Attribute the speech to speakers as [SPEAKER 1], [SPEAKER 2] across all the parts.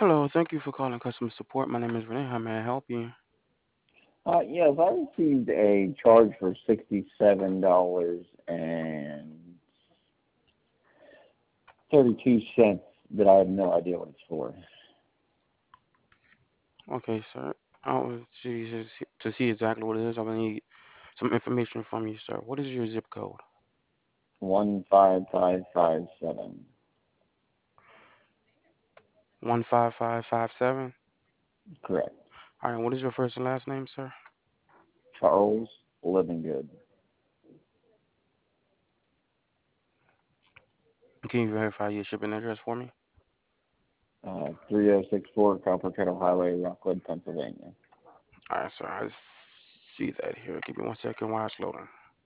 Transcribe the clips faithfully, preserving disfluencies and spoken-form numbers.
[SPEAKER 1] Hello, thank you for calling customer support. My name is Renee. How may I help you?
[SPEAKER 2] Uh, yes, I received a charge for sixty-seven dollars and thirty-two cents that I have no idea what it's for.
[SPEAKER 1] Okay, sir. Oh, see, to see to see exactly what it is, I will need some information from you, sir. What is your zip code?
[SPEAKER 2] One five five five seven.
[SPEAKER 1] One five five five seven.
[SPEAKER 2] Correct.
[SPEAKER 1] All right. What is your first and last name, sir?
[SPEAKER 2] Charles Livingood.
[SPEAKER 1] Can you verify your shipping address for me?
[SPEAKER 2] Uh, three oh six four Copper Kettle Highway, Rockwood, Pennsylvania.
[SPEAKER 1] All right, sir. I see that here. Give me one second while it's loading.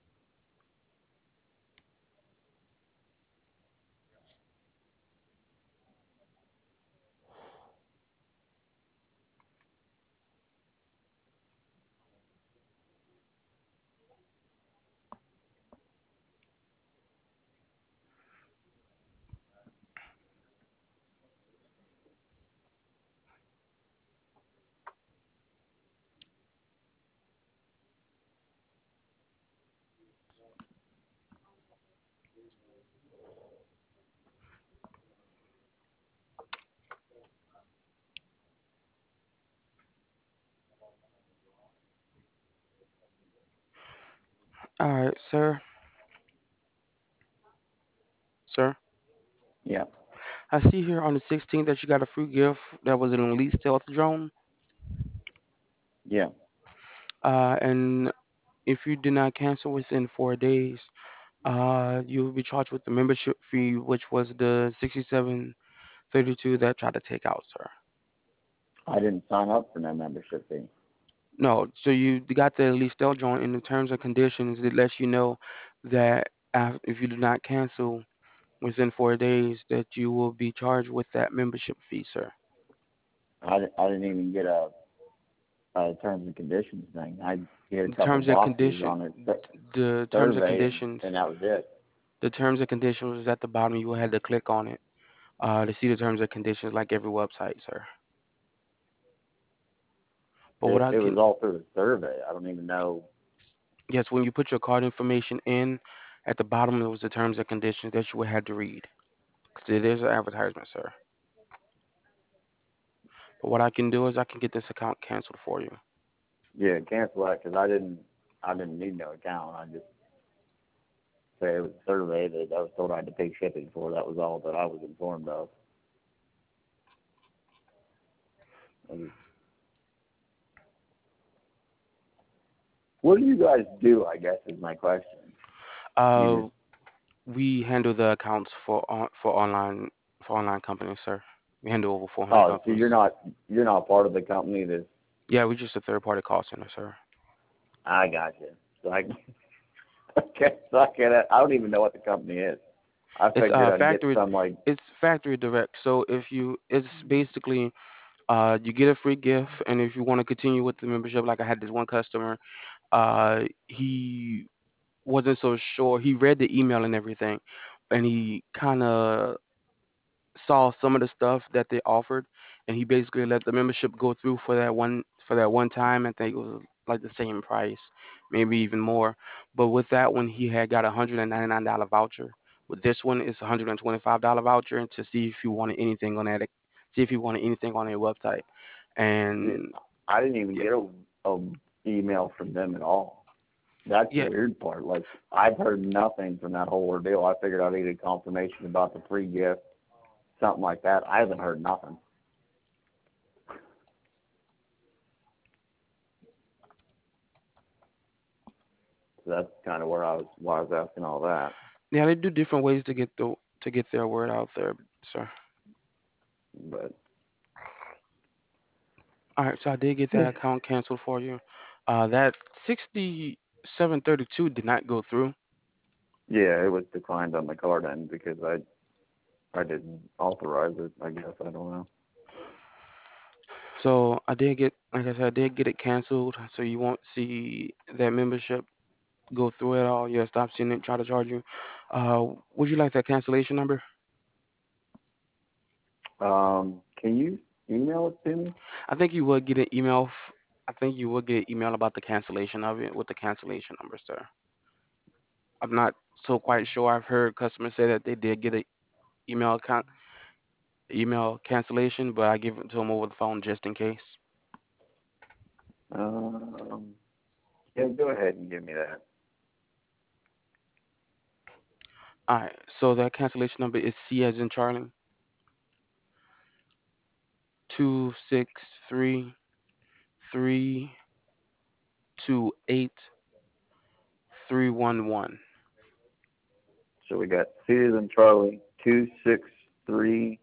[SPEAKER 1] All right, sir. Sir,
[SPEAKER 2] Yeah,
[SPEAKER 1] I see here on the sixteenth that you got a free gift that was an Elite Stealth drone.
[SPEAKER 2] yeah.
[SPEAKER 1] Uh, and if you did not cancel within four days, Uh, you will be charged with the membership fee, which was the sixty-seven thirty-two that tried to take out, sir.
[SPEAKER 2] I didn't sign up for no membership fee.
[SPEAKER 1] No, so you got the at least they'll join in the terms and conditions. It lets you know that af- if you do not cancel within four days, that you will be charged with that membership fee, sir.
[SPEAKER 2] I, di- I didn't even get a, a terms and conditions thing. I did a
[SPEAKER 1] The
[SPEAKER 2] couple
[SPEAKER 1] terms and
[SPEAKER 2] boxes
[SPEAKER 1] condition,
[SPEAKER 2] on a sur-
[SPEAKER 1] the terms and
[SPEAKER 2] survey, and,
[SPEAKER 1] conditions,
[SPEAKER 2] and that was it.
[SPEAKER 1] the terms and conditions is at the bottom. You will have to click on it uh, to see the terms and conditions, like every website, sir. But what
[SPEAKER 2] It,
[SPEAKER 1] I
[SPEAKER 2] it was
[SPEAKER 1] can
[SPEAKER 2] all through the survey. I don't even know.
[SPEAKER 1] Yes, when you put your card information in, at the bottom it was the terms and conditions that you would have to read. 'Cause it is an advertisement, sir. But what I can do is I can get this account canceled for you.
[SPEAKER 2] Yeah, cancel that because I didn't. I didn't need no account. I just say it was a survey that I was told I had to pay shipping for. That was all that I was informed of. And what do you guys do? I guess is my question. You
[SPEAKER 1] Uh,
[SPEAKER 2] just
[SPEAKER 1] we handle the accounts for on, for online for online companies, sir. We handle over four hundred
[SPEAKER 2] oh, so
[SPEAKER 1] companies.
[SPEAKER 2] you're not you're not part of the company that's.
[SPEAKER 1] Yeah, we're just a third party call center, sir.
[SPEAKER 2] I got you. So I okay. So I get it. I don't even know what the company is. I
[SPEAKER 1] It's
[SPEAKER 2] figured
[SPEAKER 1] uh
[SPEAKER 2] I'd get
[SPEAKER 1] factory
[SPEAKER 2] some like.
[SPEAKER 1] it's factory direct. So if you it's basically uh you get a free gift, and if you want to continue with the membership, like I had this one customer, uh he wasn't so sure. He read the email and everything, and he kind of saw some of the stuff that they offered, and he basically let the membership go through for that one for that one time. I think it was like the same price, maybe even more. But with that one, he had got a hundred and ninety nine dollar voucher. With this one, it's a hundred and twenty five dollar voucher, and to see if you wanted anything on that, see if you wanted anything on their website. And
[SPEAKER 2] I didn't even
[SPEAKER 1] yeah,
[SPEAKER 2] get a, a email from them at all. That's the
[SPEAKER 1] yeah,
[SPEAKER 2] weird part. Like I've heard nothing from that whole ordeal. I figured I needed confirmation about the free gift, something like that. I haven't heard nothing. So that's kind of where I was. Why I was asking all that.
[SPEAKER 1] yeah, they do different ways to get the to get their word out there, sir.
[SPEAKER 2] But
[SPEAKER 1] All right, so I did get that account canceled for you. Uh, that sixty-seven thirty-two did not go through.
[SPEAKER 2] yeah, it was declined on the card end because I I didn't authorize it. I guess I don't know.
[SPEAKER 1] So I did get, like I said, I did get it canceled. So you won't see that membership go through at all. Yeah, stop seeing it try to charge you. Uh, would you like that cancellation number?
[SPEAKER 2] Um, can you? email it to me?
[SPEAKER 1] I think you would get an email. F- I think you would get an email about the cancellation of it with the cancellation number, sir. I'm not so quite sure. I've heard customers say that they did get an email con- email cancellation, but I give it to them over the phone just in case.
[SPEAKER 2] Um, yeah, go ahead and give me that.
[SPEAKER 1] All right. So that cancellation number is C as in Charlie, two six three three two eight three one one.
[SPEAKER 2] So we got Susan Charlie two six three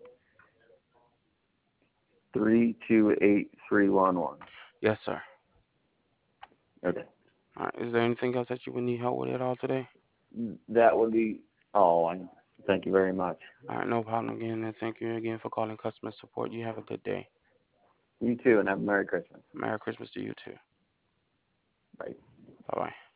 [SPEAKER 2] three two eight three one one.
[SPEAKER 1] Yes, sir.
[SPEAKER 2] Okay.
[SPEAKER 1] All right. Is there anything else that you would need help with at all today?
[SPEAKER 2] That would be all. I thank you very much.
[SPEAKER 1] All right. No problem again. And thank you again for calling customer support. You have a good day.
[SPEAKER 2] You too, and have a Merry Christmas.
[SPEAKER 1] Merry Christmas to you too.
[SPEAKER 2] Bye.
[SPEAKER 1] Bye bye.